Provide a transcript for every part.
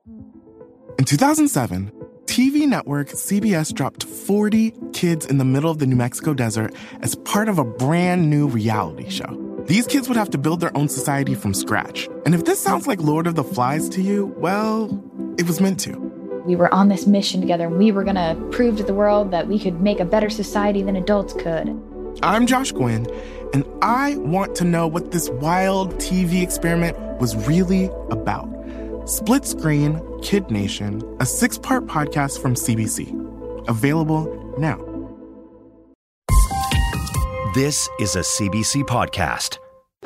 In 2007, TV network CBS dropped 40 kids in the middle of the New Mexico desert as part of a brand new reality show. These kids would have to build their own society from scratch. And if this sounds like Lord of the Flies to you, well, it was meant to. We were on this mission together, and we were going to prove to the world that we could make a better society than adults could. I'm Josh Gwynn, and I want to know what this wild TV experiment was really about. Split Screen, Kid Nation, a 6-part podcast from CBC. Available now. This is a CBC podcast.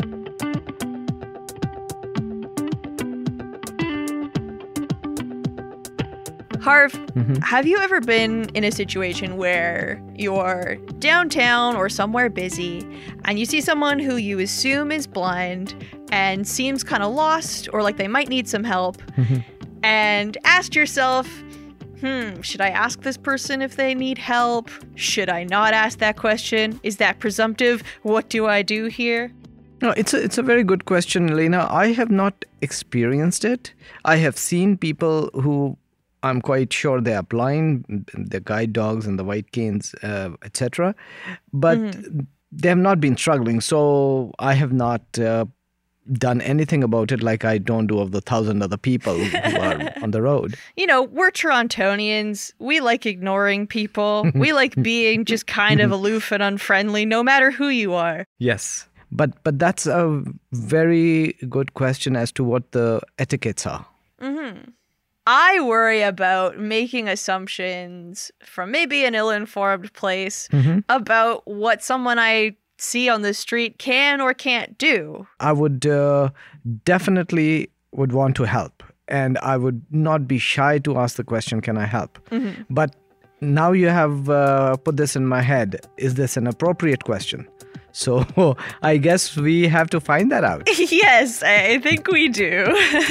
Harv, have you ever been in a situation where you're downtown or somewhere busy and you see someone who you assume is blind and seems kind of lost or like they might need some help and asked yourself, should I ask this person if they need help? Should I not ask that question? Is that presumptive? What do I do here? No, it's a very good question, Lena. I have not experienced it. I have seen people who I'm quite sure they are blind, the guide dogs and the white canes, etc. But they have not been struggling. So I have not done anything about it like I don't do of the 1,000 other people who are on the road. You know, we're Torontonians. We like ignoring people. We like being just kind of aloof and unfriendly, no matter who you are. Yes. But that's a very good question as to what the etiquettes are. I worry about making assumptions from maybe an ill-informed place about what someone I see on the street can or can't do. I would definitely would want to help. And I would not be shy to ask the question, can I help? But now you have put this in my head. Is this an appropriate question? So I guess we have to find that out. Yes, I think we do.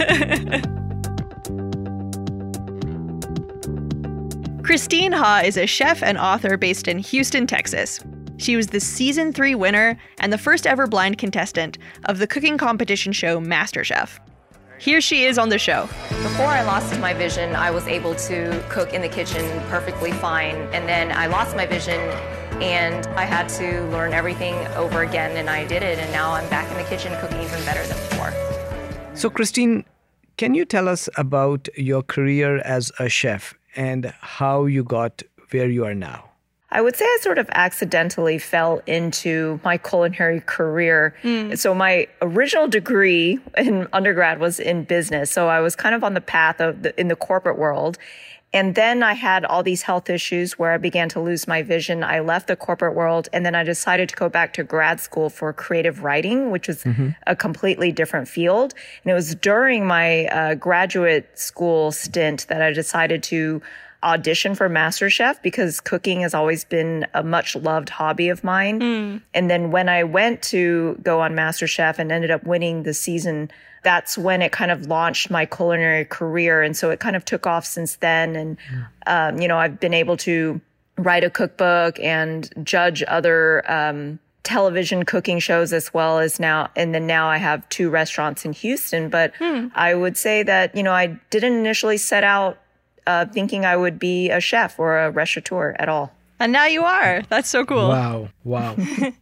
Christine Ha is a chef and author based in Houston, Texas. She was the season 3 winner and the first ever blind contestant of the cooking competition show MasterChef. Here she is on the show. Before I lost my vision, I was able to cook in the kitchen perfectly fine. And then I lost my vision and I had to learn everything over again, and I did it. And now I'm back in the kitchen cooking even better than before. So Christine, can you tell us about your career as a chef and how you got where you are now? I would say I sort of accidentally fell into my culinary career. So my original degree in undergrad was in business. So I was kind of on the path of in the corporate world. And then I had all these health issues where I began to lose my vision. I left the corporate world, and then I decided to go back to grad school for creative writing, which was a completely different field. And it was during my graduate school stint that I decided to audition for MasterChef because cooking has always been a much loved hobby of mine. And then when I went to go on MasterChef and ended up winning the season, that's when it kind of launched my culinary career. And so it kind of took off since then. And, I've been able to write a cookbook and judge other television cooking shows as well as now. And then now I have 2 restaurants in Houston. But I would say that, I didn't initially set out thinking I would be a chef or a restaurateur at all. And now you are. That's so cool. Wow.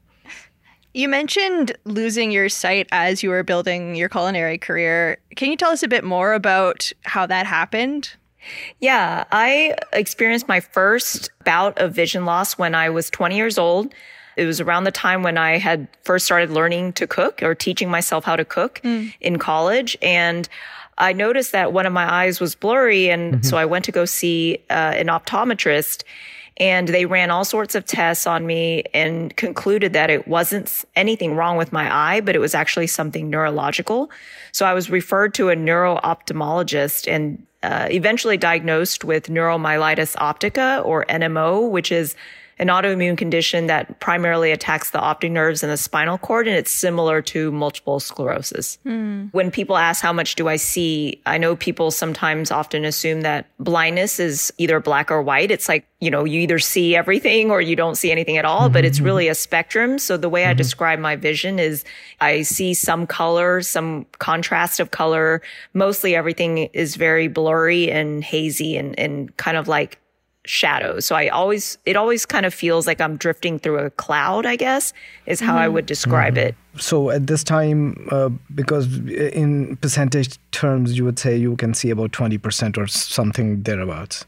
You mentioned losing your sight as you were building your culinary career. Can you tell us a bit more about how that happened? Yeah, I experienced my first bout of vision loss when I was 20 years old. It was around the time when I had first started learning to cook or teaching myself how to cook in college. And I noticed that one of my eyes was blurry. And so I went to go see an optometrist. And they ran all sorts of tests on me and concluded that it wasn't anything wrong with my eye, but it was actually something neurological. So I was referred to a neuro-ophthalmologist and eventually diagnosed with neuromyelitis optica, or NMO, which is an autoimmune condition that primarily attacks the optic nerves and the spinal cord, and it's similar to multiple sclerosis. When people ask how much do I see, I know people sometimes often assume that blindness is either black or white. It's like, you either see everything or you don't see anything at all, but it's really a spectrum. So the way I describe my vision is I see some color, some contrast of color. Mostly everything is very blurry and hazy and kind of like shadows. So it always kind of feels like I'm drifting through a cloud, I guess, is how I would describe it. So at this time, because in percentage terms, you would say you can see about 20% or something thereabouts.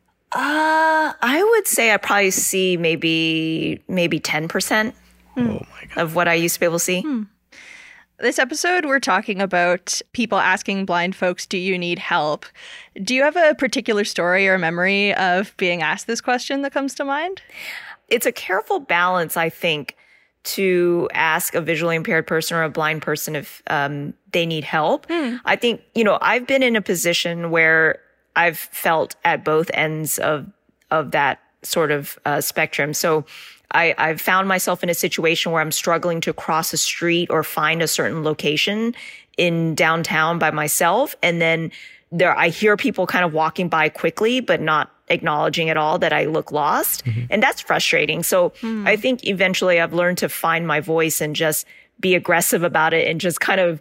I would say I probably see maybe 10% of what I used to be able to see. This episode, we're talking about people asking blind folks, do you need help? Do you have a particular story or memory of being asked this question that comes to mind? It's a careful balance, I think, to ask a visually impaired person or a blind person if they need help. I think, I've been in a position where I've felt at both ends of that sort of spectrum. So I've found myself in a situation where I'm struggling to cross a street or find a certain location in downtown by myself. And then I hear people kind of walking by quickly, but not acknowledging at all that I look lost. And that's frustrating. So I think eventually I've learned to find my voice and just be aggressive about it and just kind of,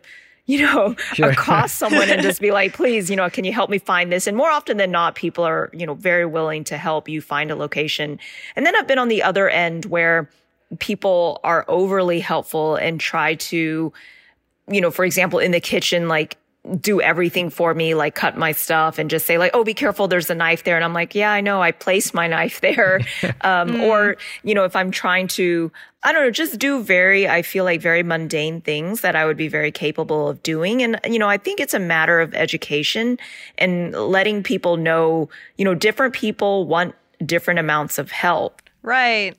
accost someone and just be like, please, can you help me find this? And more often than not, people are, very willing to help you find a location. And then I've been on the other end where people are overly helpful and try to, for example, in the kitchen, like do everything for me, like cut my stuff and just say like, oh, be careful, there's a knife there. And I'm like, yeah, I know, I placed my knife there. Or, if I'm trying to, I don't know, just do I feel like very mundane things that I would be very capable of doing. And, I think it's a matter of education and letting people know, different people want different amounts of help. Right.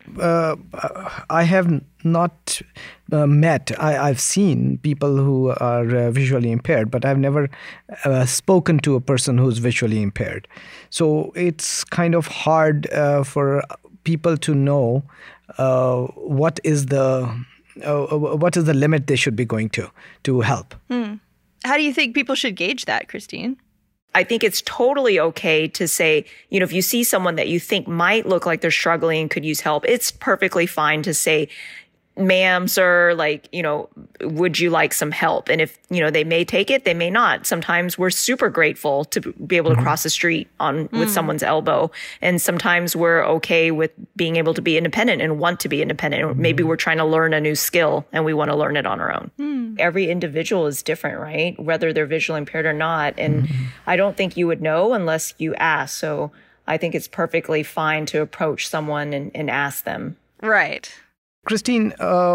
I have not met, I've seen people who are visually impaired, but I've never spoken to a person who's visually impaired. So it's kind of hard for people to know what is the limit they should be going to help. How do you think people should gauge that, Christine? I think it's totally okay to say, if you see someone that you think might look like they're struggling and could use help, it's perfectly fine to say, ma'am, sir, like, would you like some help? And if, they may take it, they may not. Sometimes we're super grateful to be able to cross the street with someone's elbow. And sometimes we're okay with being able to be independent and want to be independent. Or maybe we're trying to learn a new skill and we want to learn it on our own. Every individual is different, right? Whether they're visually impaired or not. And I don't think you would know unless you ask. So I think it's perfectly fine to approach someone and ask them. Right. Christine,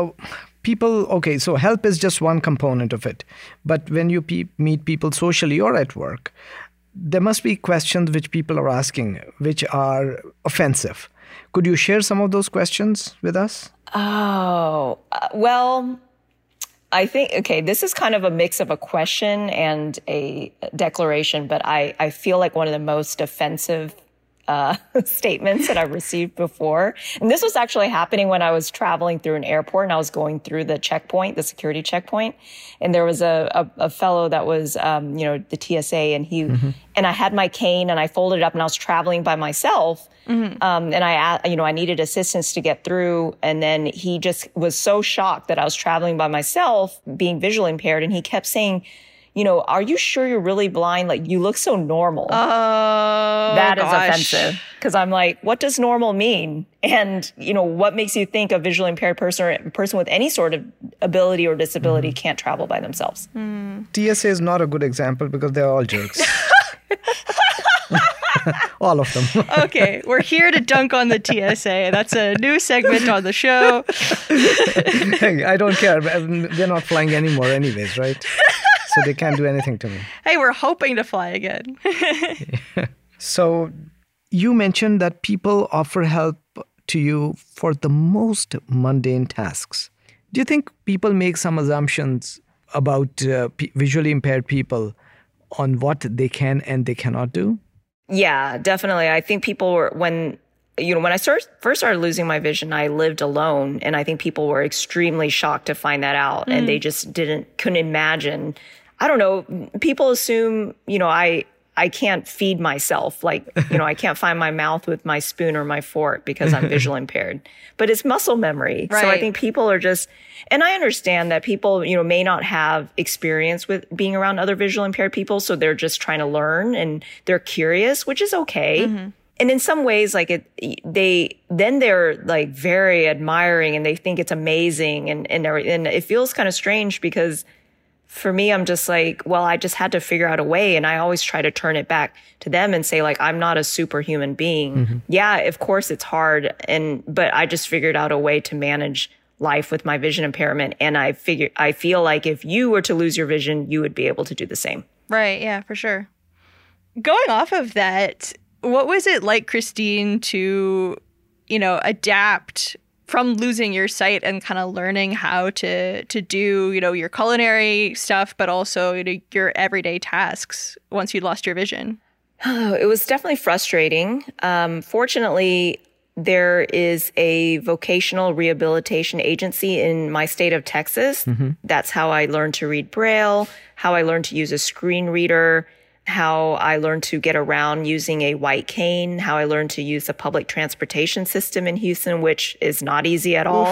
so help is just one component of it. But when you meet people socially or at work, there must be questions which people are asking, which are offensive. Could you share some of those questions with us? Oh, well, I think, this is kind of a mix of a question and a declaration, but I feel like one of the most offensive statements that I've received before. And this was actually happening when I was traveling through an airport and I was going through the security checkpoint. And there was a fellow that was, the TSA and and I had my cane and I folded it up and I was traveling by myself. And I needed assistance to get through. And then he just was so shocked that I was traveling by myself, being visually impaired. And he kept saying, are you sure you're really blind? Like, you look so normal. Oh, that is offensive. Because I'm like, what does normal mean? And, what makes you think a visually impaired person or a person with any sort of ability or disability can't travel by themselves? TSA is not a good example because they're all jerks. All of them. Okay, we're here to dunk on the TSA. That's a new segment on the show. Hey, I don't care. They're not flying anymore anyways, right? So they can't do anything to me. Hey, we're hoping to fly again. So you mentioned that people offer help to you for the most mundane tasks. Do you think people make some assumptions about visually impaired people on what they can and they cannot do? Yeah, definitely. I think people when when I first started losing my vision, I lived alone. And I think people were extremely shocked to find that out. And they just couldn't imagine. I don't know. People assume, I can't feed myself. Like, I can't find my mouth with my spoon or my fork because I'm visual impaired. But it's muscle memory. Right. So I think people are and I understand that people, may not have experience with being around other visual impaired people. So they're just trying to learn and they're curious, which is okay. Mm-hmm. And in some ways, like they're like very admiring and they think it's amazing. And it feels kind of strange because for me, I'm just like, well, I just had to figure out a way. And I always try to turn it back to them and say, like, I'm not a superhuman being. Mm-hmm. Yeah, of course it's hard. But I just figured out a way to manage life with my vision impairment. And I feel like if you were to lose your vision, you would be able to do the same. Right. Yeah, for sure. Going off of that, what was it like, Christine, to, adapt from losing your sight and kind of learning how to do, your culinary stuff, but also your everyday tasks once you lost your vision? It was definitely frustrating. Fortunately, there is a vocational rehabilitation agency in my state of Texas. Mm-hmm. That's how I learned to read Braille, how I learned to use a screen reader, how I learned to get around using a white cane, how I learned to use the public transportation system in Houston, which is not easy at all.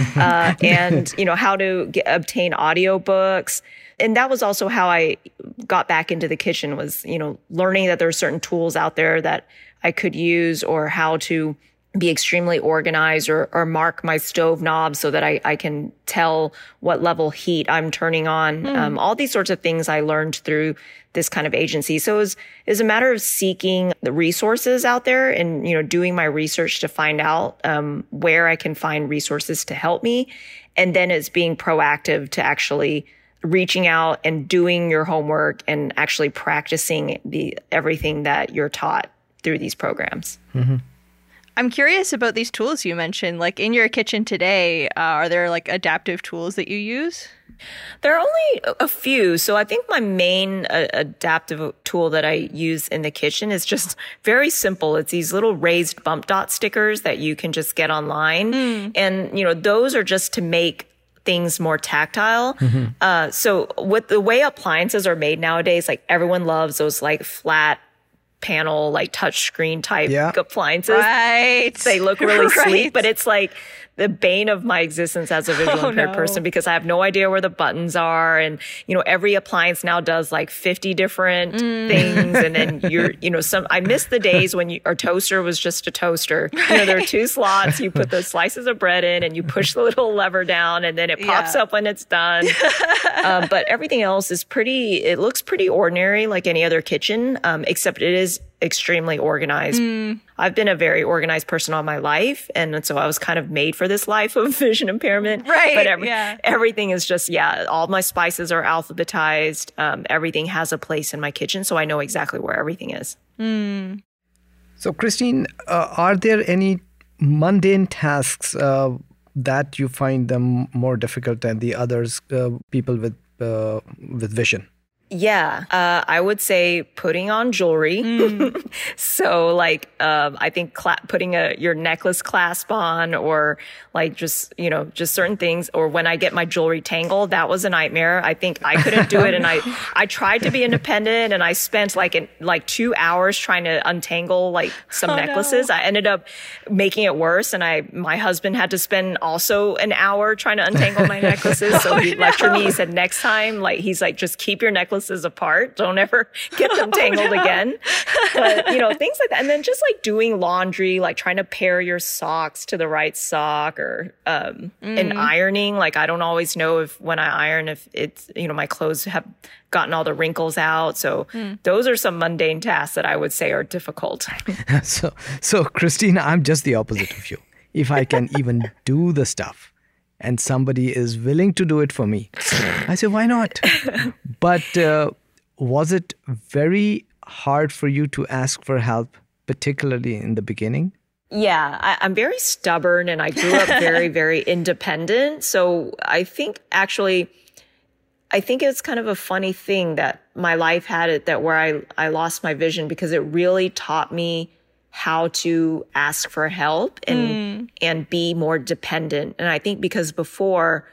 And, how to obtain audiobooks. And that was also how I got back into the kitchen was, learning that there are certain tools out there that I could use or how to be extremely organized or mark my stove knob so that I can tell what level heat I'm turning on. All these sorts of things I learned through this kind of agency. So it was a matter of seeking the resources out there and, doing my research to find out where I can find resources to help me. And then it's being proactive to actually reaching out and doing your homework and actually practicing everything that you're taught through these programs. Mm-hmm. I'm curious about these tools you mentioned. Like in your kitchen today, are there like adaptive tools that you use? There are only a few. So I think my main adaptive tool that I use in the kitchen is just very simple. It's these little raised bump dot stickers that you can just get online. And, those are just to make things more tactile. Mm-hmm. So with the way appliances are made nowadays, like everyone loves those like flat panel, like touch screen type appliances. Right. They look really sleek, but it's like the bane of my existence as a visual impaired person because I have no idea where the buttons are. And, every appliance now does like 50 different things. And then I miss the days when our toaster was just a toster. There are two slots. You put the slices of bread in and you push the little lever down and then it pops up when it's done. But everything else is it looks pretty ordinary like any other kitchen, except it is extremely organized. I've been a very organized person all my life. And so I was kind of made for this life of vision impairment. Right. But everything is just, all my spices are alphabetized. Everything has a place in my kitchen. So I know exactly where everything is. So Christine, are there any mundane tasks that you find them more difficult than the others, people with vision? Yeah, I would say putting on jewelry. So like, I think putting your necklace clasp on or like just certain things. Or when I get my jewelry tangled, that was a nightmare. I think I couldn't do it. And I tried to be independent and I spent like 2 hours trying to untangle like some necklaces. No. I ended up making it worse. And my husband had to spend also an hour trying to untangle my necklaces. So he lectured me. He said, next time, he's like, just keep your necklaces apart. Don't ever get them tangled again. But, things like that. And then just like doing laundry, like trying to pair your socks to the right sock or, and ironing. Like I don't always know if when I iron, if it's, my clothes have gotten all the wrinkles out. So those are some mundane tasks that I would say are difficult. So Christine, I'm just the opposite of you. If I can even do the stuff, and somebody is willing to do it for me, I say, why not? But was it very hard for you to ask for help, particularly in the beginning? Yeah, I'm very stubborn and I grew up very, very independent. So I think it's kind of a funny thing that my life had it that where I lost my vision because it really taught me how to ask for help and be more dependent. And I think because before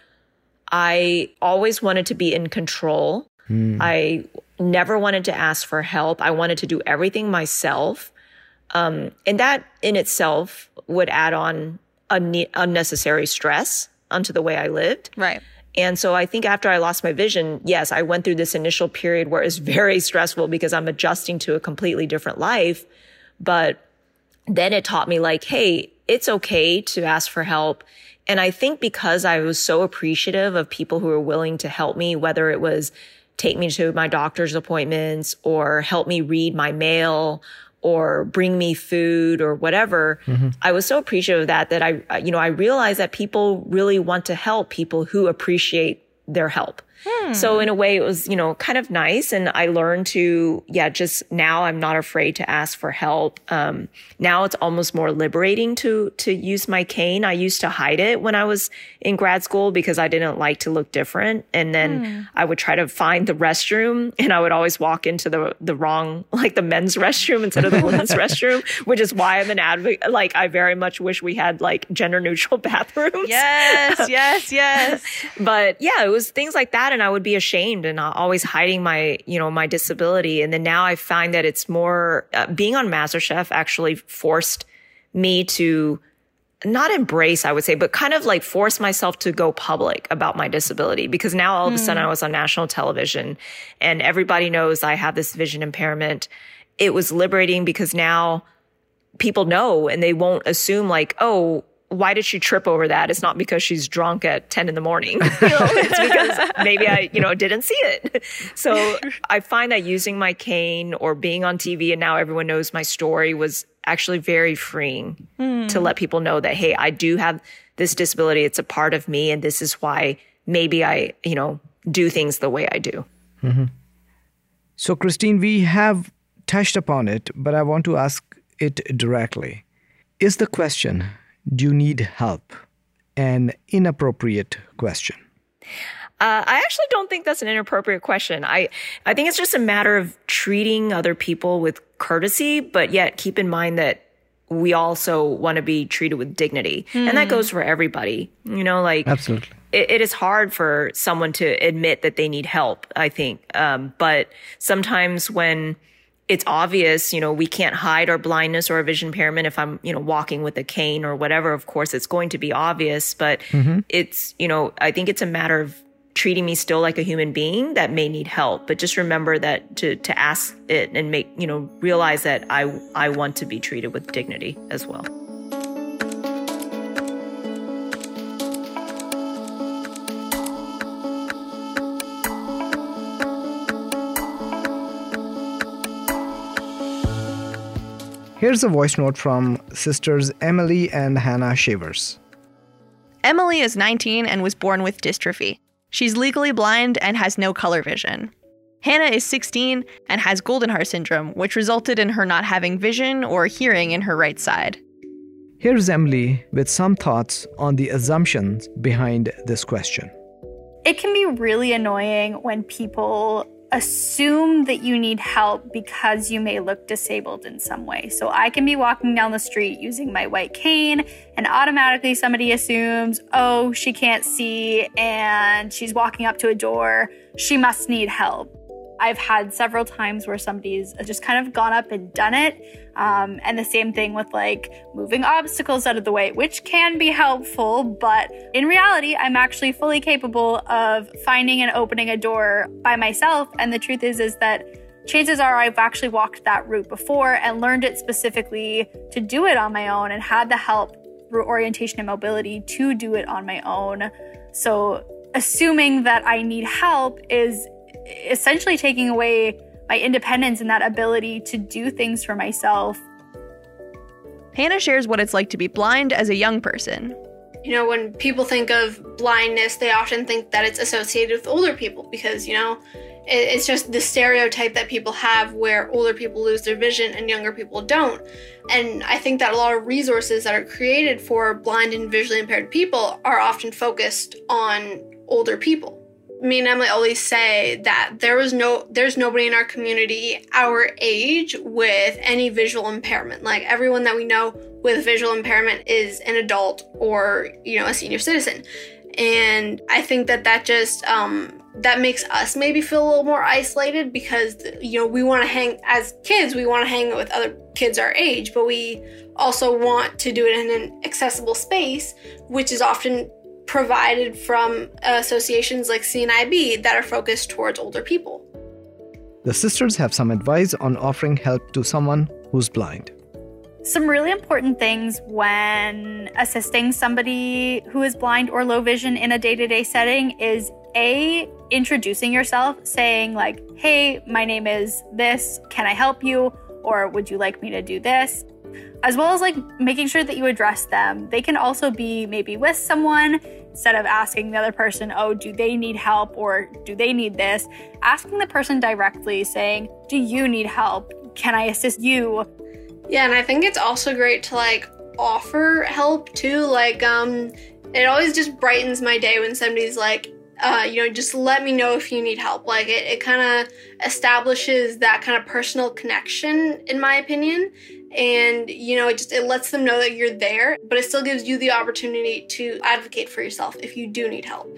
I always wanted to be in control. I never wanted to ask for help. I wanted to do everything myself. And that in itself would add on unnecessary stress onto the way I lived. Right. And so I think after I lost my vision, yes, I went through this initial period where it's very stressful because I'm adjusting to a completely different life. But then it taught me like, hey, it's okay to ask for help. And I think because I was so appreciative of people who were willing to help me, whether it was take me to my doctor's appointments or help me read my mail or bring me food or whatever, I was so appreciative of that I realized that people really want to help people who appreciate their help. So in a way, it was, kind of nice. And I learned to, just now I'm not afraid to ask for help. Now it's almost more liberating to use my cane. I used to hide it when I was in grad school because I didn't like to look different. And then I would try to find the restroom and I would always walk into the wrong, like the men's restroom instead of the women's restroom, which is why I'm an advocate. Like, I very much wish we had like gender neutral bathrooms. Yes. But yeah, it was things like that. And I would be ashamed and always hiding my, my disability. And then now I find that it's more, being on MasterChef actually forced me to not embrace, I would say, but kind of like force myself to go public about my disability, because now all of a sudden I was on national television and everybody knows I have this vision impairment. It was liberating because now people know and they won't assume like, oh, why did she trip over that? It's not because she's drunk at 10 in the morning. It's because maybe I, didn't see it. So I find that using my cane or being on TV and now everyone knows my story was actually very freeing to let people know that, hey, I do have this disability. It's a part of me. And this is why maybe I, do things the way I do. So, Christine, we have touched upon it, but I want to ask it directly. Is the question, do you need help, an inappropriate question? I actually don't think that's an inappropriate question. I think it's just a matter of treating other people with courtesy, but yet keep in mind that we also want to be treated with dignity. And that goes for everybody, Absolutely. It is hard for someone to admit that they need help, I think. But sometimes when it's obvious, we can't hide our blindness or our vision impairment. If I'm, walking with a cane or whatever, of course, it's going to be obvious. But it's, I think it's a matter of treating me still like a human being that may need help. But just remember that to ask it and make, realize that I want to be treated with dignity as well. Here's a voice note from sisters Emily and Hannah Shavers. Emily is 19 and was born with dystrophy. She's legally blind and has no color vision. Hannah is 16 and has Goldenhar syndrome, which resulted in her not having vision or hearing in her right side. Here's Emily with some thoughts on the assumptions behind this question. It can be really annoying when people assume that you need help because you may look disabled in some way. So I can be walking down the street using my white cane and automatically somebody assumes, oh, she can't see and she's walking up to a door. She must need help. I've had several times where somebody's just kind of gone up and done it. And the same thing with like moving obstacles out of the way, which can be helpful. But in reality, I'm actually fully capable of finding and opening a door by myself. And the truth is that chances are I've actually walked that route before and learned it specifically to do it on my own and had the help through orientation and mobility to do it on my own. So assuming that I need help is essentially taking away my independence and that ability to do things for myself. Hannah shares what it's like to be blind as a young person. When people think of blindness, they often think that it's associated with older people because, it's just the stereotype that people have where older people lose their vision and younger people don't. And I think that a lot of resources that are created for blind and visually impaired people are often focused on older people. me and Emily always say that there's nobody in our community our age with any visual impairment. Like everyone that we know with visual impairment is an adult or, a senior citizen. And I think that just, that makes us maybe feel a little more isolated because, we want to as kids, we want to hang with other kids our age, but we also want to do it in an accessible space, which is often provided from associations like CNIB that are focused towards older people. The sisters have some advice on offering help to someone who's blind. Some really important things when assisting somebody who is blind or low vision in a day-to-day setting is introducing yourself, saying like, hey, my name is this, can I help you? Or would you like me to do this? As well as like making sure that you address them. They can also be maybe with someone instead of asking the other person, oh, do they need help or do they need this? Asking the person directly saying, do you need help? Can I assist you? Yeah, and I think it's also great to like offer help too. Like, it always just brightens my day when somebody's like, just let me know if you need help. Like it kind of establishes that kind of personal connection, in my opinion. And, it lets them know that you're there, but it still gives you the opportunity to advocate for yourself if you do need help.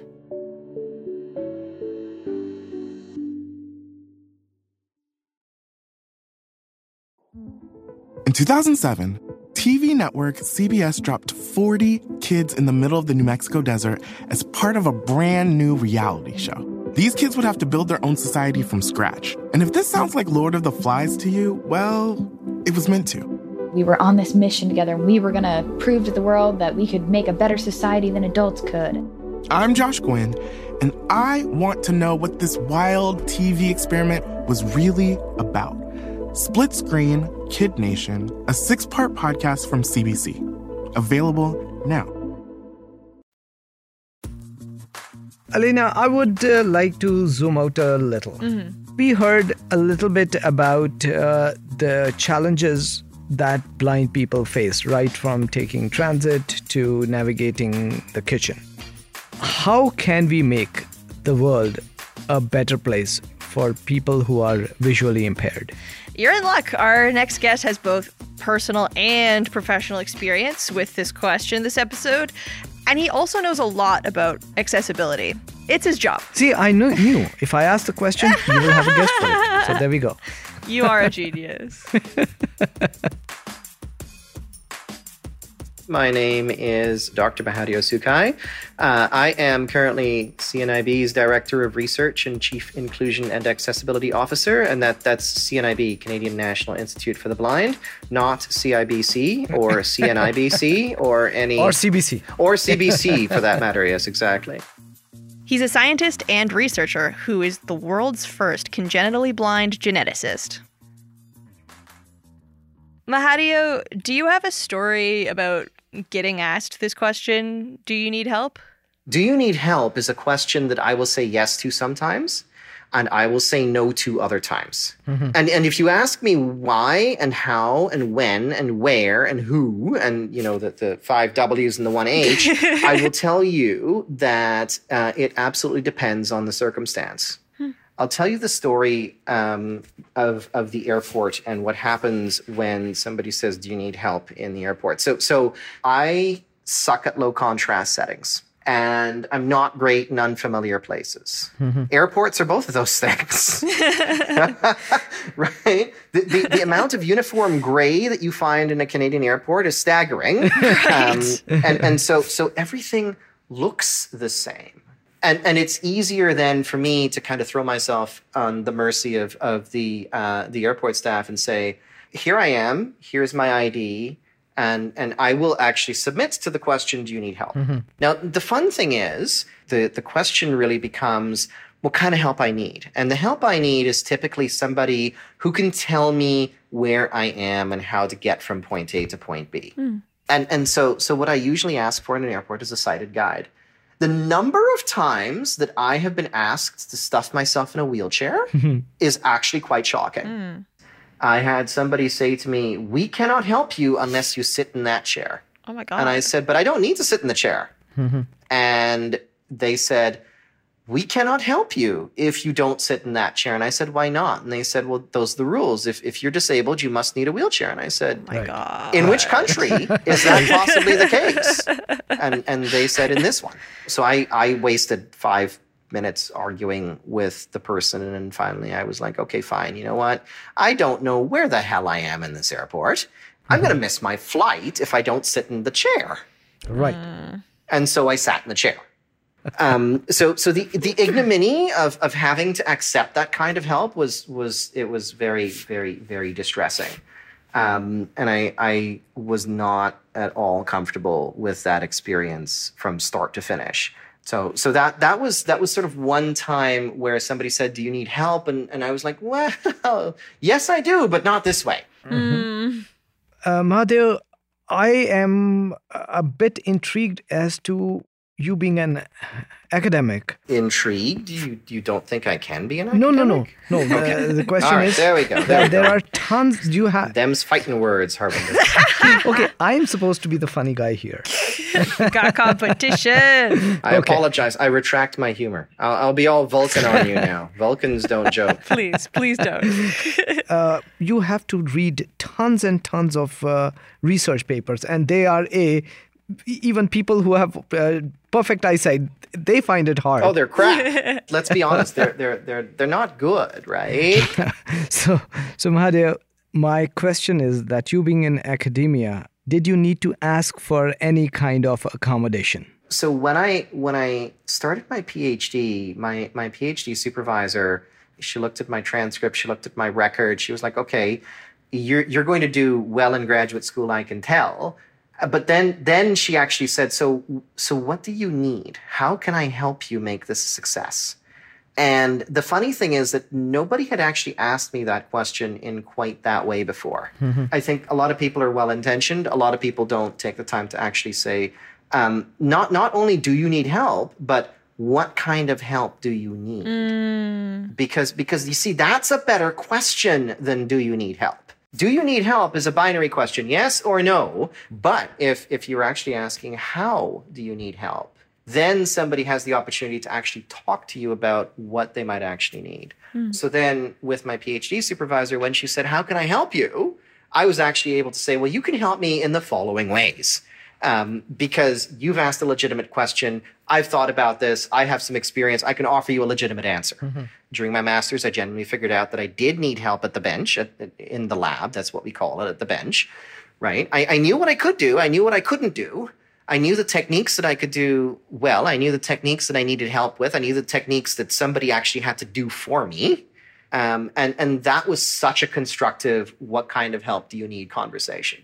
In 2007, TV network CBS dropped 40 kids in the middle of the New Mexico desert as part of a brand new reality show. These kids would have to build their own society from scratch. And if this sounds like Lord of the Flies to you, well, it was meant to. We were on this mission together, and we were going to prove to the world that we could make a better society than adults could. I'm Josh Gwynn, and I want to know what this wild TV experiment was really about. Split Screen, Kid Nation, a 6-part podcast from CBC. Available now. Elena, I would like to zoom out a little. Mm-hmm. We heard a little bit about the challenges that blind people face, right from taking transit to navigating the kitchen. How can we make the world a better place for people who are visually impaired? You're in luck. Our next guest has both personal and professional experience with this question this episode, and he also knows a lot about accessibility. It's his job. See, I knew if I ask the question, you will have a guest for it. So there we go. You are a genius. My name is Dr. Mahadio Sukai. I am currently CNIB's Director of Research and Chief Inclusion and Accessibility Officer, and that's CNIB, Canadian National Institute for the Blind, not CIBC or CNIBC or any... Or CBC. Or CBC, for that matter, yes, exactly. He's a scientist and researcher who is the world's first congenitally blind geneticist. Mahadio, do you have a story about getting asked this question, do you need help? Do you need help is a question that I will say yes to sometimes, and I will say no to other times. Mm-hmm. And if you ask me why and how and when and where and who and, the 5 W's and the 1 H, I will tell you that it absolutely depends on the circumstance. I'll tell you the story of the airport and what happens when somebody says, do you need help in the airport? So I suck at low contrast settings, and I'm not great in unfamiliar places. Mm-hmm. Airports are both of those things, right? The amount of uniform gray that you find in a Canadian airport is staggering. Right. And so everything looks the same. And it's easier then for me to kind of throw myself on the mercy of the airport staff and say, here I am, here's my ID, and I will actually submit to the question, do you need help? Mm-hmm. Now, the fun thing is, the question really becomes, what kind of help I need? And the help I need is typically somebody who can tell me where I am and how to get from point A to point B. Mm. And so what I usually ask for in an airport is a sighted guide. The number of times that I have been asked to stuff myself in a wheelchair is actually quite shocking. Mm. I had somebody say to me, we cannot help you unless you sit in that chair. Oh my God. And I said, but I don't need to sit in the chair. Mm-hmm. And they said, we cannot help you if you don't sit in that chair. And I said, why not? And they said, well, those are the rules. If you're disabled, you must need a wheelchair. And I said, My God. in which country is that possibly the case? And they said, in this one. So I wasted 5 minutes arguing with the person. And then finally I was like, okay, fine. You know what? I don't know where the hell I am in this airport. I'm going to miss my flight if I don't sit in the chair. Right. And so I sat in the chair. So the ignominy of having to accept that kind of help was very, very, very distressing. And I was not at all comfortable with that experience from start to finish. So that was sort of one time where somebody said, do you need help? And I was like, well, yes, I do, but not this way. Mahadev, I am a bit intrigued as to you being an academic. Intrigued? You don't think I can be an academic? No. Okay. The question All right, is, there we go. There are tons. Do you have? Them's fighting words, Harvinder. Okay, I'm supposed to be the funny guy here. Got competition. I apologize. I retract my humor. I'll be all Vulcan on you now. Vulcans don't joke. Please don't. You have to read tons and tons of research papers, and they are even people who have perfect eyesight, they find it hard. Oh, they're crap. Let's be honest. They're not good, right? So Mahadev, my question is that you being in academia, did you need to ask for any kind of accommodation? So when I started my PhD, my PhD supervisor, she looked at my transcript, she looked at my record, she was like, okay, you're going to do well in graduate school, I can tell. But then she actually said, so what do you need? How can I help you make this a success? And the funny thing is that nobody had actually asked me that question in quite that way before. Mm-hmm. I think a lot of people are well-intentioned. A lot of people don't take the time to actually say, not only do you need help, but what kind of help do you need? Because you see, that's a better question than do you need help? Do you need help is a binary question, yes or no. But if you're actually asking, how do you need help? Then somebody has the opportunity to actually talk to you about what they might actually need. So then with my PhD supervisor, when she said, how can I help you? I was actually able to say, well, you can help me in the following ways. Because you've asked a legitimate question. I've thought about this. I have some experience. I can offer you a legitimate answer. Mm-hmm. During my master's, I genuinely figured out that I did need help at the bench, in the lab. That's what we call it, at the bench, right? I knew what I could do. I knew what I couldn't do. I knew the techniques that I could do well. I knew the techniques that I needed help with. I knew the techniques that somebody actually had to do for me. And that was such a constructive, what kind of help do you need conversation.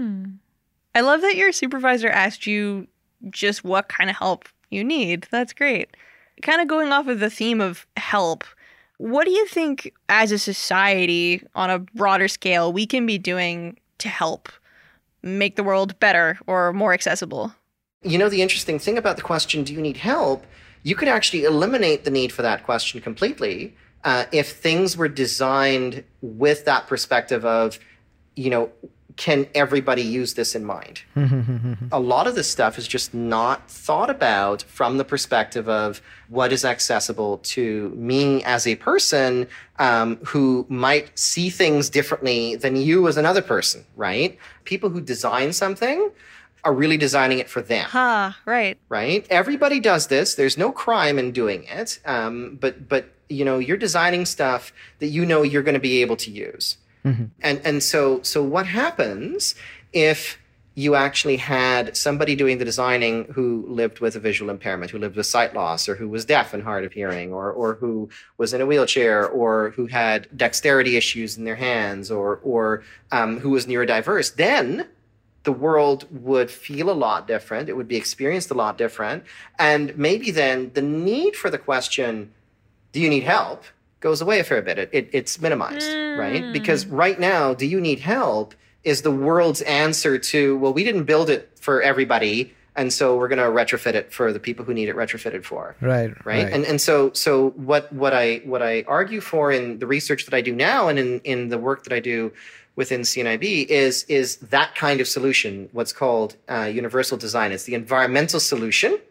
I love that your supervisor asked you just what kind of help you need. That's great. Kind of going off of the theme of help, what do you think as a society on a broader scale we can be doing to help make the world better or more accessible? You know, the interesting thing about the question, do you need help? You could actually eliminate the need for that question completely if things were designed with that perspective of, you know, can everybody use this in mind? A lot of this stuff is just not thought about from the perspective of what is accessible to me as a person who might see things differently than you as another person, right? People who design something are really designing it for them. Right. Right? Everybody does this. There's no crime in doing it. But you know, you're designing stuff that you know you're going to be able to use. Mm-hmm. And so what happens if you actually had somebody doing the designing who lived with a visual impairment, who lived with sight loss, or who was deaf and hard of hearing, or who was in a wheelchair, or who had dexterity issues in their hands, or who was neurodiverse? Then the world would feel a lot different. It would be experienced a lot different. And maybe then the need for the question, do you need help, goes away a fair bit. It's minimized, right? Because right now, do you need help is the world's answer to, well, we didn't build it for everybody, and so we're going to retrofit it for the people who need it retrofitted for. Right. And so what I argue for in the research that I do now and in the work that I do within CNIB is that kind of solution, what's called universal design. It's the environmental solution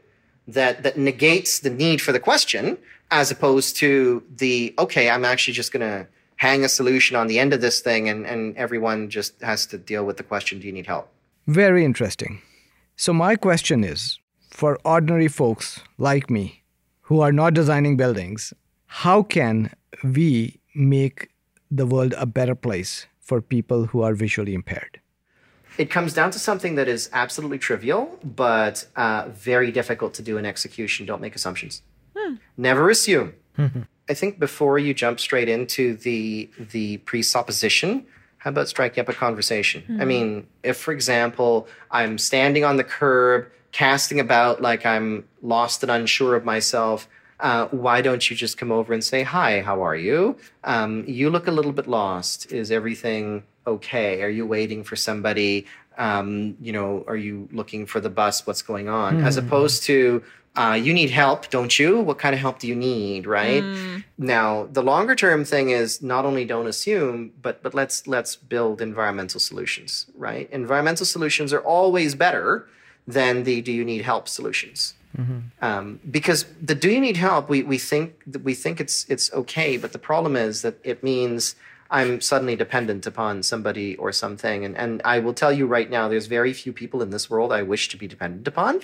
that negates the need for the question, as opposed to the, okay, I'm actually just going to hang a solution on the end of this thing and everyone just has to deal with the question, do you need help? Very interesting. So my question is, for ordinary folks like me who are not designing buildings, how can we make the world a better place for people who are visually impaired? It comes down to something that is absolutely trivial, but very difficult to do in execution. Don't make assumptions. Never assume. I think before you jump straight into the presupposition, how about striking up a conversation? I mean, if, for example, I'm standing on the curb, casting about like I'm lost and unsure of myself, why don't you just come over and say, hi, how are you? You look a little bit lost. Is everything okay? Are you waiting for somebody? Are you looking for the bus? What's going on? As opposed to, you need help, don't you? What kind of help do you need, right? Now, the longer term thing is not only don't assume, but let's build environmental solutions, right? Environmental solutions are always better than the do you need help solutions. Because the do you need help, we think it's okay, but the problem is that it means I'm suddenly dependent upon somebody or something. And I will tell you right now, there's very few people in this world I wish to be dependent upon.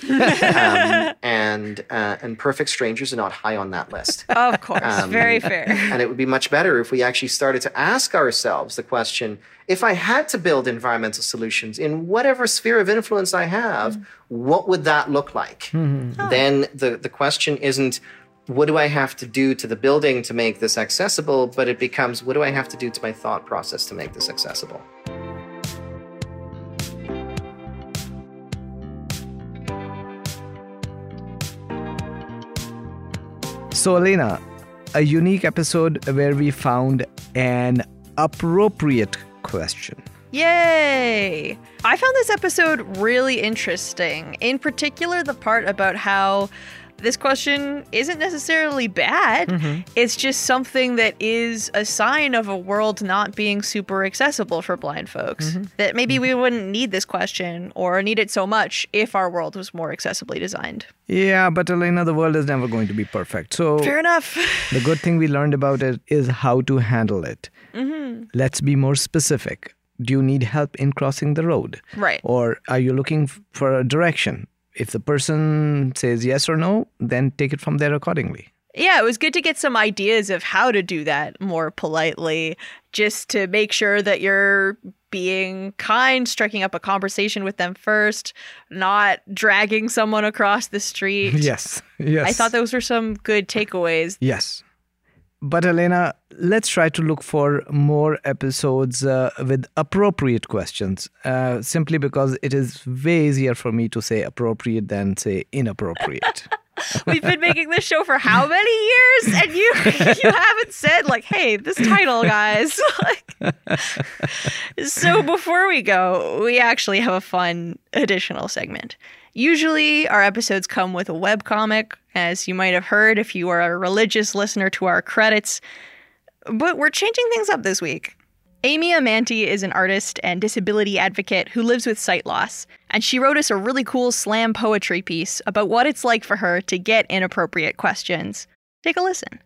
And perfect strangers are not high on that list. Of course. Very fair. And it would be much better if we actually started to ask ourselves the question, if I had to build environmental solutions in whatever sphere of influence I have, what would that look like? Then the question isn't, what do I have to do to the building to make this accessible? But it becomes, what do I have to do to my thought process to make this accessible? So, Elena, a unique episode where we found an appropriate question. Yay! I found this episode really interesting. In particular, the part about how this question isn't necessarily bad. It's just something that is a sign of a world not being super accessible for blind folks. That maybe we wouldn't need this question or need it so much if our world was more accessibly designed. Yeah, but Elena, the world is never going to be perfect. So fair enough. The good thing we learned about it is how to handle it. Let's be more specific. Do you need help in crossing the road? Right. Or are you looking for a direction? If the person says yes or no, then take it from there accordingly. Yeah, it was good to get some ideas of how to do that more politely, just to make sure that you're being kind, striking up a conversation with them first, not dragging someone across the street. Yes. I thought those were some good takeaways. Yes. But Elena, let's try to look for more episodes with appropriate questions, simply because it is way easier for me to say appropriate than say inappropriate. We've been making this show for how many years? And you haven't said like, hey, this title, guys. So before we go, we actually have a fun additional segment. Usually our episodes come with a webcomic, as you might have heard if you are a religious listener to our credits. But we're changing things up this week. Amy Amanti is an artist and disability advocate who lives with sight loss, and she wrote us a really cool slam poetry piece about what it's like for her to get inappropriate questions. Take a listen.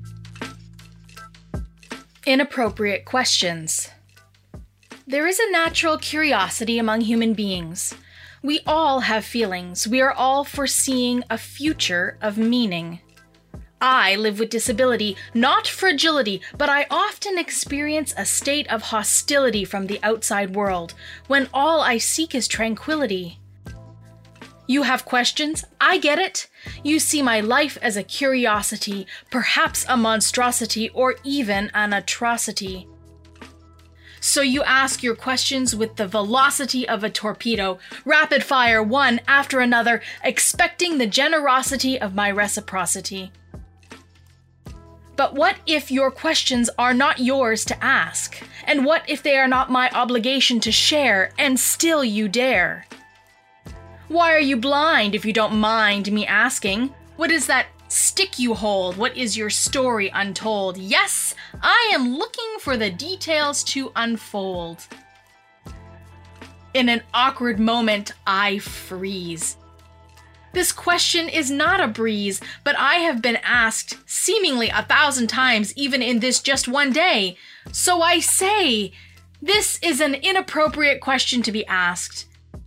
Inappropriate questions. There is a natural curiosity among human beings. We all have feelings. We are all foreseeing a future of meaning. I live with disability, not fragility, but I often experience a state of hostility from the outside world, when all I seek is tranquility. You have questions? I get it. You see my life as a curiosity, perhaps a monstrosity, or even an atrocity. So you ask your questions with the velocity of a torpedo, rapid fire one after another, expecting the generosity of my reciprocity. But what if your questions are not yours to ask? And what if they are not my obligation to share, and still you dare? Why are you blind if you don't mind me asking? What is that stick you hold? What is your story untold? Yes, I am looking for the details to unfold. In an awkward moment, I freeze. This question is not a breeze, but I have been asked seemingly 1,000 times even in this just one day. So I say, this is an inappropriate question to be asked.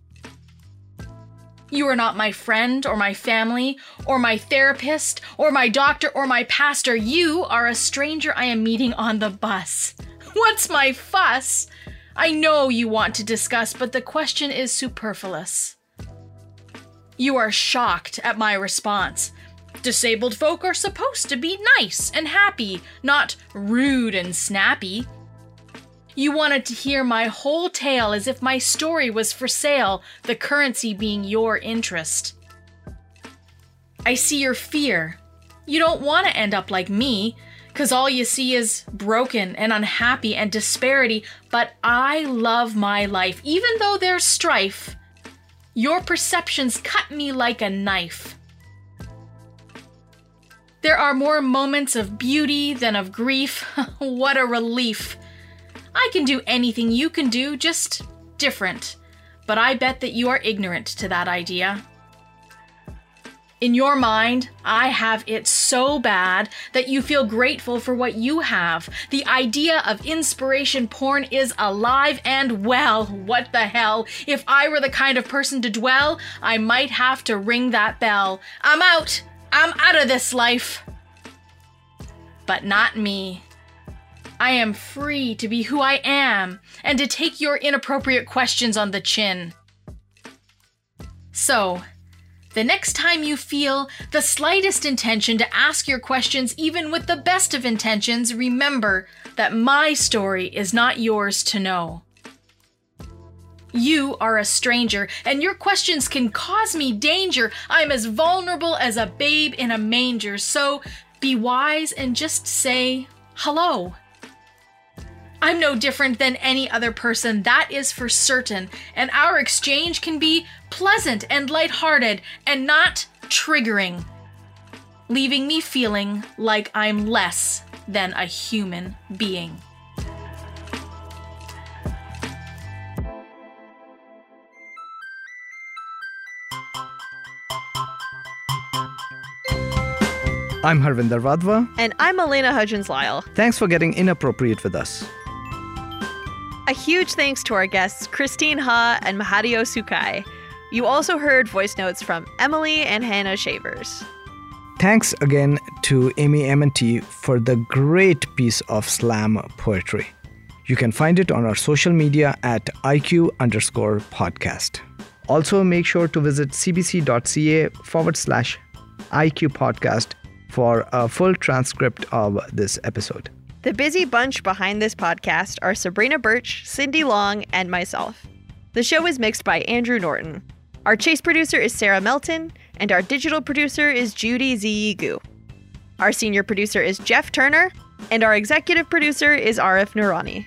You are not my friend or my family or my therapist or my doctor or my pastor. You are a stranger I am meeting on the bus. What's my fuss? I know you want to discuss, but the question is superfluous. You are shocked at my response. Disabled folk are supposed to be nice and happy, not rude and snappy. You wanted to hear my whole tale as if my story was for sale, the currency being your interest. I see your fear. You don't want to end up like me, 'cause all you see is broken and unhappy and disparity, but I love my life, even though there's strife. Your perceptions cut me like a knife. There are more moments of beauty than of grief. What a relief. I can do anything you can do, just different. But I bet that you are ignorant to that idea. In your mind, I have it so bad that you feel grateful for what you have. The idea of inspiration porn is alive and well. What the hell? If I were the kind of person to dwell, I might have to ring that bell. I'm out. I'm out of this life. But not me. I am free to be who I am and to take your inappropriate questions on the chin. So, the next time you feel the slightest intention to ask your questions, even with the best of intentions, remember that my story is not yours to know. You are a stranger, and your questions can cause me danger. I'm as vulnerable as a babe in a manger, so be wise and just say hello. I'm no different than any other person, that is for certain, and our exchange can be pleasant and lighthearted and not triggering, leaving me feeling like I'm less than a human being. I'm Harvinder Vadva. And I'm Elena Hudgens-Lyle. Thanks for getting inappropriate with us. A huge thanks to our guests, Christine Ha and Mahadio Sukai. You also heard voice notes from Emily and Hannah Shavers. Thanks again to Amy M&T for the great piece of slam poetry. You can find it on our social media at IQ_podcast. Also, make sure to visit cbc.ca/IQ podcast for a full transcript of this episode. The busy bunch behind this podcast are Sabrina Birch, Cindy Long, and myself. The show is mixed by Andrew Norton. Our chase producer is Sarah Melton, and our digital producer is Judy Ziyigu. Our senior producer is Jeff Turner, and our executive producer is Arif Noorani.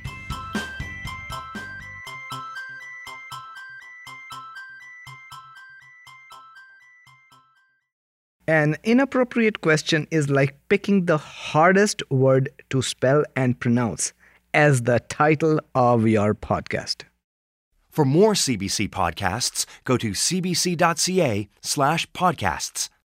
An inappropriate question is like picking the hardest word to spell and pronounce as the title of your podcast. For more CBC podcasts, go to cbc.ca/podcasts.